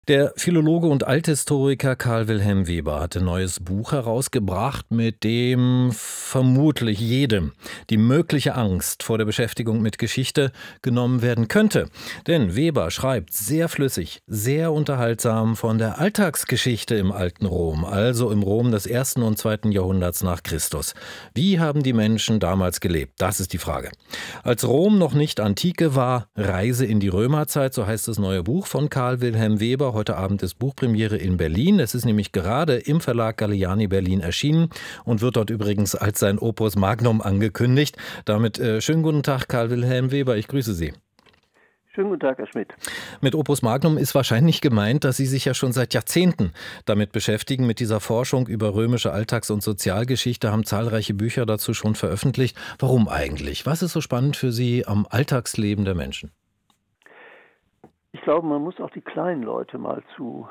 Der Philologe und Althistoriker Karl Wilhelm Weber hat ein neues Buch herausgebracht, mit dem vermutlich jedem die mögliche Angst vor der Beschäftigung mit Geschichte genommen werden könnte. Denn Weber schreibt sehr flüssig, sehr unterhaltsam von der Alltagsgeschichte im alten Rom, also im Rom des 1. und 2. Jahrhunderts nach Christus. Wie haben die Menschen damals gelebt? Das ist die Frage. Als Rom noch nicht Antike war, Reise in die Römerzeit, so heißt das neue Buch von Karl Wilhelm Weber. Heute Abend ist Buchpremiere in Berlin. Es ist nämlich gerade im Verlag Galliani Berlin erschienen und wird dort übrigens als sein Opus Magnum angekündigt. Damit schönen guten Tag, Karl Wilhelm Weber. Ich grüße Sie. Schönen guten Tag, Herr Schmidt. Mit Opus Magnum ist wahrscheinlich gemeint, dass Sie sich ja schon seit Jahrzehnten damit beschäftigen, mit dieser Forschung über römische Alltags- und Sozialgeschichte, haben zahlreiche Bücher dazu schon veröffentlicht. Warum eigentlich? Was ist so spannend für Sie am Alltagsleben der Menschen? Ich glaube, man muss auch die kleinen Leute mal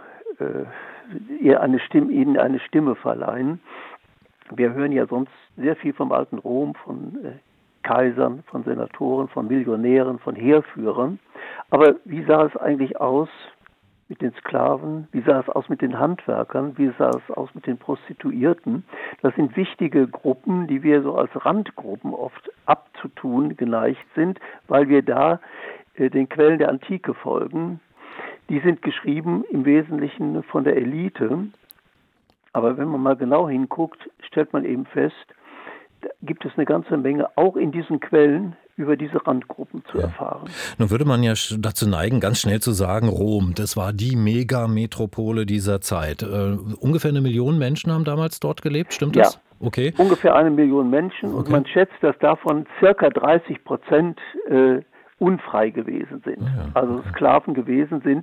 ihnen eine Stimme verleihen. Wir hören ja sonst sehr viel vom alten Rom, von Kaisern, von Senatoren, von Millionären, von Heerführern. Aber wie sah es eigentlich aus mit den Sklaven? Wie sah es aus mit den Handwerkern? Wie sah es aus mit den Prostituierten? Das sind wichtige Gruppen, die wir so als Randgruppen oft abzutun geneigt sind, weil wir da den Quellen der Antike folgen. Die sind geschrieben im Wesentlichen von der Elite. Aber wenn man mal genau hinguckt, stellt man eben fest, da gibt es eine ganze Menge, auch in diesen Quellen, über diese Randgruppen zu erfahren. Nun würde man ja dazu neigen, ganz schnell zu sagen, Rom, das war die Megametropole dieser Zeit. Ungefähr 1 Million Menschen haben damals dort gelebt, stimmt das? Ja, Okay. ungefähr 1 Million Menschen und man schätzt, dass davon circa 30% unfrei gewesen sind, also Sklaven gewesen sind.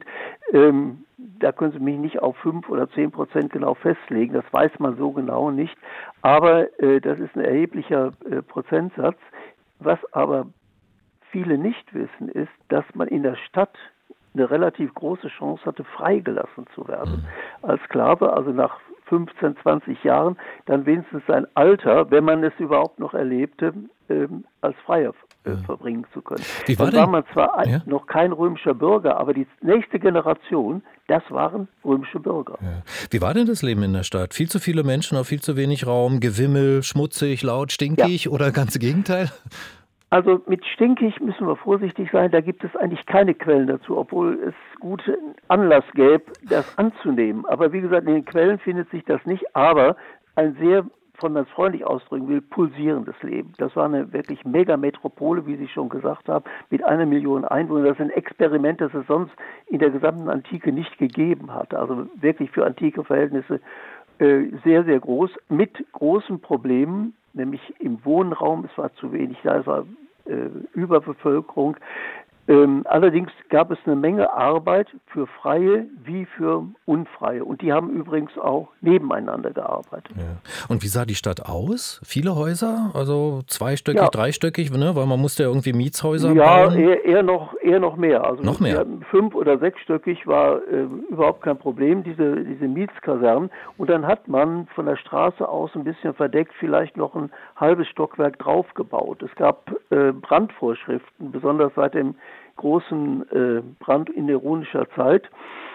Da können Sie mich nicht auf 5 oder 10% genau festlegen, das weiß man so genau nicht, aber das ist ein erheblicher Prozentsatz. Was aber viele nicht wissen, ist, dass man in der Stadt eine relativ große Chance hatte, freigelassen zu werden als Sklave, also nach 15, 20 Jahren, dann wenigstens sein Alter, wenn man es überhaupt noch erlebte, als Freier verbringen zu können. Wie war Dann war denn? man zwar Ja? noch kein römischer Bürger, aber die nächste Generation, das waren römische Bürger. Ja. Wie war denn das Leben in der Stadt? Viel zu viele Menschen auf viel zu wenig Raum, Gewimmel, schmutzig, laut, Ja, stinkig oder ganz Gegenteil? also mit stinkig müssen wir vorsichtig sein, da gibt es eigentlich keine Quellen dazu, obwohl es guten Anlass gäbe, das anzunehmen. Aber wie gesagt, in den Quellen findet sich das nicht, aber ein sehr, von man es freundlich ausdrücken will, pulsierendes Leben. Das war eine wirklich Megametropole, wie Sie schon gesagt haben, mit 1 Million Einwohnern. Das ist ein Experiment, das es sonst in der gesamten Antike nicht gegeben hat. Also wirklich für antike Verhältnisse sehr, sehr groß, mit großen Problemen, nämlich im Wohnraum, es war zu wenig da, es war Überbevölkerung. Allerdings gab es eine Menge Arbeit für Freie wie für Unfreie. Und die haben übrigens auch nebeneinander gearbeitet. Ja. Und wie sah die Stadt aus? Viele Häuser? Also zweistöckig, Ja, dreistöckig, ne? Weil man musste ja irgendwie Mietshäuser ja, bauen. eher noch mehr. Also Noch wir mehr. hatten 5- oder 6-stöckig war überhaupt kein Problem, diese Mietskasernen. Und dann hat man von der Straße aus ein bisschen verdeckt vielleicht noch ein halbes Stockwerk draufgebaut. Es gab Brandvorschriften, besonders seit dem großen Brand in ironischer Zeit.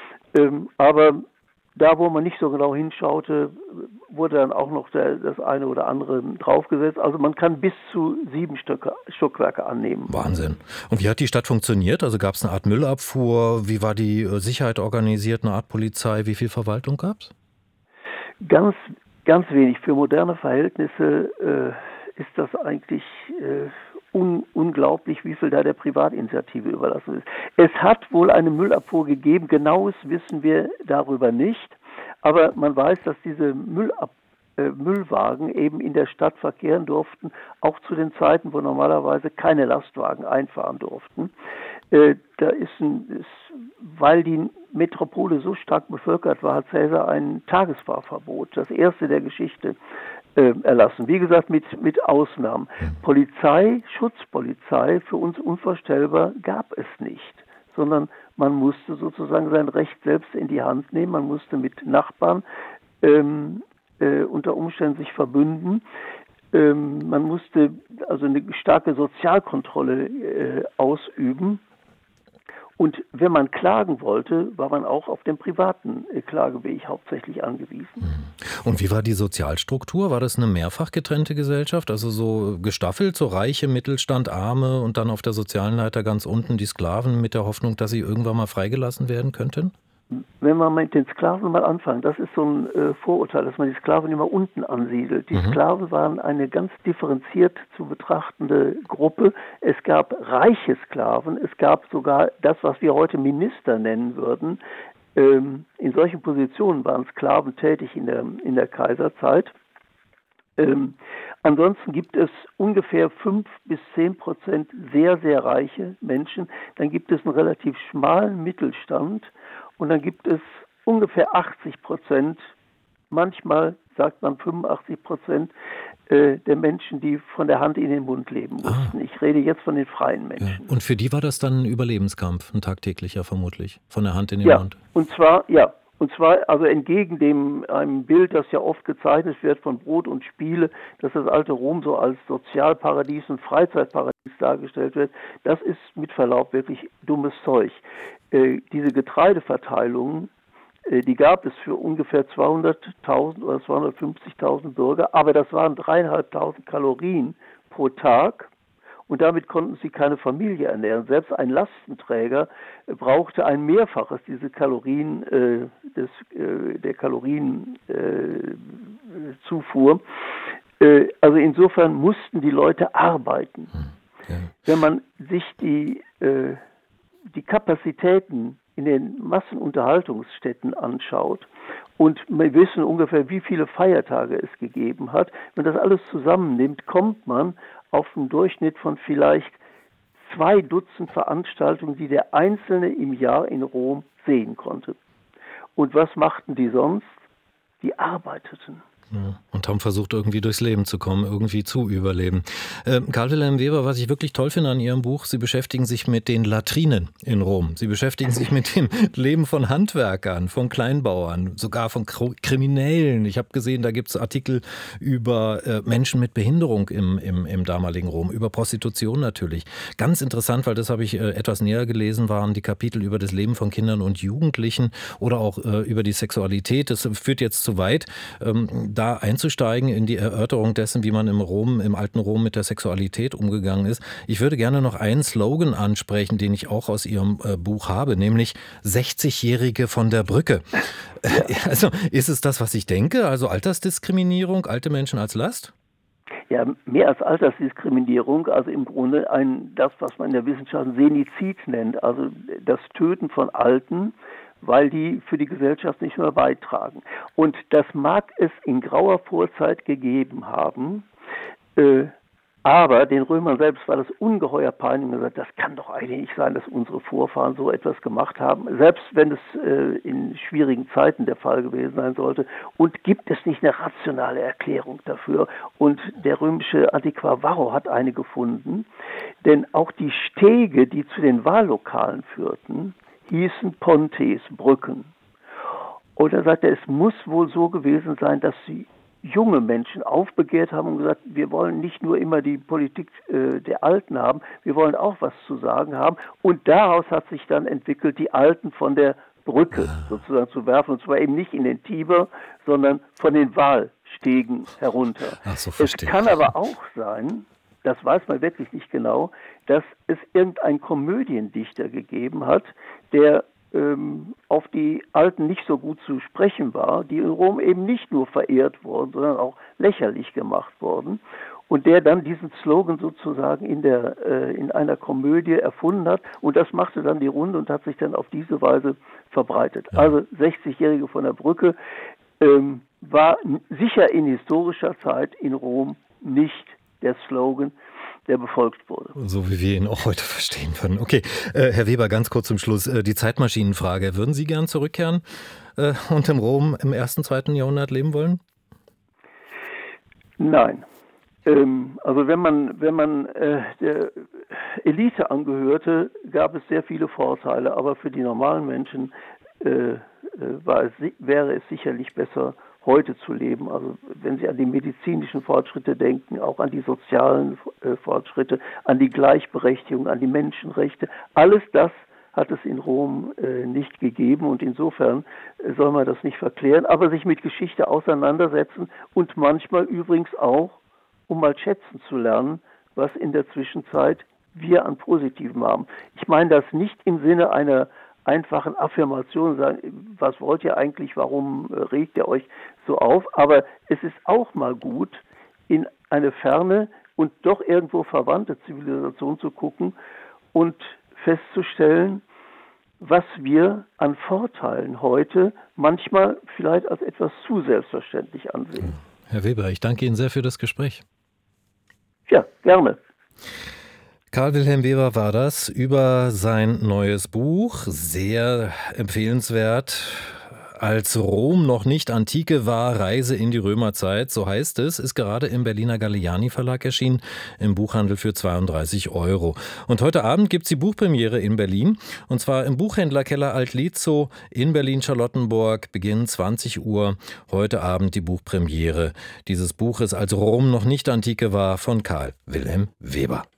Aber da, wo man nicht so genau hinschaute, wurde dann auch noch das eine oder andere draufgesetzt. Also man kann bis zu 7 Stockwerke annehmen. Wahnsinn. Und wie hat die Stadt funktioniert? Also gab es eine Art Müllabfuhr? Wie war die Sicherheit organisiert? Eine Art Polizei? Wie viel Verwaltung gab es? Ganz, ganz wenig. Für moderne Verhältnisse ist das eigentlich unglaublich, wie viel da der Privatinitiative überlassen ist. Es hat wohl eine Müllabfuhr gegeben, genaues wissen wir darüber nicht, aber man weiß, dass diese Müllwagen eben in der Stadt verkehren durften, auch zu den Zeiten, wo normalerweise keine Lastwagen einfahren durften. Weil die Metropole so stark bevölkert war, hat Caesar ein Tagesfahrverbot, das erste der Geschichte, erlassen. Wie gesagt, mit Ausnahmen. Polizei, Schutzpolizei, für uns unvorstellbar, gab es nicht, sondern man musste sozusagen sein Recht selbst in die Hand nehmen, man musste mit Nachbarn unter Umständen sich verbünden, man musste also eine starke Sozialkontrolle ausüben. Und wenn man klagen wollte, war man auch auf den privaten Klageweg hauptsächlich angewiesen. Und wie war die Sozialstruktur? War das eine mehrfach getrennte Gesellschaft? Also so gestaffelt, so Reiche, Mittelstand, Arme und dann auf der sozialen Leiter ganz unten die Sklaven mit der Hoffnung, dass sie irgendwann mal freigelassen werden könnten? Wenn wir mit den Sklaven mal anfangen, das ist so ein Vorurteil, dass man die Sklaven immer unten ansiedelt. Die Sklaven waren eine ganz differenziert zu betrachtende Gruppe. Es gab reiche Sklaven, es gab sogar das, was wir heute Minister nennen würden. In solchen Positionen waren Sklaven tätig in der Kaiserzeit. Ansonsten gibt es ungefähr 5-10% sehr, sehr reiche Menschen. Dann gibt es einen relativ schmalen Mittelstand und dann gibt es ungefähr 80%, manchmal sagt man 85% der Menschen, die von der Hand in den Mund leben mussten. Ich rede jetzt von den freien Menschen. Ja. Und für die war das dann ein Überlebenskampf, ein tagtäglicher vermutlich, von der Hand in den Mund. Und zwar also entgegen einem Bild, das ja oft gezeichnet wird von Brot und Spiele, dass das alte Rom so als Sozialparadies und Freizeitparadies dargestellt wird, das ist mit Verlaub wirklich dummes Zeug. Diese Getreideverteilungen, die gab es für ungefähr 200.000 oder 250.000 Bürger, aber das waren 3.500 Kalorien pro Tag. Und damit konnten sie keine Familie ernähren. Selbst ein Lastenträger brauchte ein Mehrfaches dieser Kalorien, der Kalorienzufuhr. Also insofern mussten die Leute arbeiten. Ja. Wenn man sich die Kapazitäten in den Massenunterhaltungsstätten anschaut und wir wissen ungefähr, wie viele Feiertage es gegeben hat, wenn das alles zusammennimmt, kommt man auf einen Durchschnitt von vielleicht 2 Dutzend Veranstaltungen, die der Einzelne im Jahr in Rom sehen konnte. Und was machten die sonst? Die arbeiteten. Ja, und haben versucht, irgendwie durchs Leben zu kommen, irgendwie zu überleben. Karl Wilhelm Weber, was ich wirklich toll finde an Ihrem Buch, Sie beschäftigen sich mit den Latrinen in Rom. Sie beschäftigen sich mit dem Leben von Handwerkern, von Kleinbauern, sogar von Kriminellen. Ich habe gesehen, da gibt es Artikel über Menschen mit Behinderung im damaligen Rom, über Prostitution natürlich. Ganz interessant, weil das habe ich etwas näher gelesen, waren die Kapitel über das Leben von Kindern und Jugendlichen oder auch über die Sexualität. Das führt jetzt zu weit. Da einzusteigen in die Erörterung dessen, wie man im alten Rom mit der Sexualität umgegangen ist. Ich würde gerne noch einen Slogan ansprechen, den ich auch aus Ihrem Buch habe, nämlich 60-Jährige von der Brücke. Also ist es das, was ich denke? Also Altersdiskriminierung, alte Menschen als Last? Ja, mehr als Altersdiskriminierung, also im Grunde das, was man in der Wissenschaft Senizid nennt, also das Töten von Alten, weil die für die Gesellschaft nicht mehr beitragen. Und das mag es in grauer Vorzeit gegeben haben, aber den Römern selbst war das ungeheuer peinlich und gesagt, das kann doch eigentlich nicht sein, dass unsere Vorfahren so etwas gemacht haben, selbst wenn es in schwierigen Zeiten der Fall gewesen sein sollte. Und gibt es nicht eine rationale Erklärung dafür? Und der römische Antiquar Varro hat eine gefunden, denn auch die Stege, die zu den Wahllokalen führten, hießen Pontes, Brücken. Und er sagte, es muss wohl so gewesen sein, dass sie junge Menschen aufbegehrt haben und gesagt, wir wollen nicht nur immer die Politik der Alten haben, wir wollen auch was zu sagen haben. Und daraus hat sich dann entwickelt, die Alten von der Brücke sozusagen zu werfen, und zwar eben nicht in den Tiber, sondern von den Wahlstegen herunter. Ach so, verstehe. Es kann aber auch sein, das weiß man wirklich nicht genau, dass es irgendein Komödiendichter gegeben hat, der auf die Alten nicht so gut zu sprechen war, die in Rom eben nicht nur verehrt wurden, sondern auch lächerlich gemacht wurden, und der dann diesen Slogan sozusagen in einer Komödie erfunden hat, und das machte dann die Runde und hat sich dann auf diese Weise verbreitet. Ja. Also 60-Jährige von der Brücke war sicher in historischer Zeit in Rom nicht der Slogan, der befolgt wurde. So wie wir ihn auch heute verstehen würden. Okay, Herr Weber, ganz kurz zum Schluss. Die Zeitmaschinenfrage. Würden Sie gern zurückkehren und im Rom im 1., 2. Jahrhundert leben wollen? Nein. Also wenn man der Elite angehörte, gab es sehr viele Vorteile, aber für die normalen Menschen wäre es sicherlich besser, heute zu leben. Also wenn Sie an die medizinischen Fortschritte denken, auch an die sozialen Fortschritte, an die Gleichberechtigung, an die Menschenrechte, alles das hat es in Rom nicht gegeben und insofern soll man das nicht verklären, aber sich mit Geschichte auseinandersetzen und manchmal übrigens auch, um mal schätzen zu lernen, was in der Zwischenzeit wir an Positivem haben. Ich meine das nicht im Sinne einer einfachen Affirmation, sagen, was wollt ihr eigentlich, warum regt ihr euch so auf, aber es ist auch mal gut, in eine ferne und doch irgendwo verwandte Zivilisation zu gucken und festzustellen, was wir an Vorteilen heute manchmal vielleicht als etwas zu selbstverständlich ansehen. Herr Weber, ich danke Ihnen sehr für das Gespräch. Ja, gerne. Karl Wilhelm Weber war das über sein neues Buch, sehr empfehlenswert. Als Rom noch nicht Antike war, Reise in die Römerzeit, so heißt es, ist gerade im Berliner Galliani Verlag erschienen, im Buchhandel für 32 €. Und heute Abend gibt es die Buchpremiere in Berlin, und zwar im Buchhändlerkeller Alt-Lietzow in Berlin-Charlottenburg, Beginn 20 Uhr. Heute Abend die Buchpremiere dieses Buches, als Rom noch nicht Antike war, von Karl Wilhelm Weber.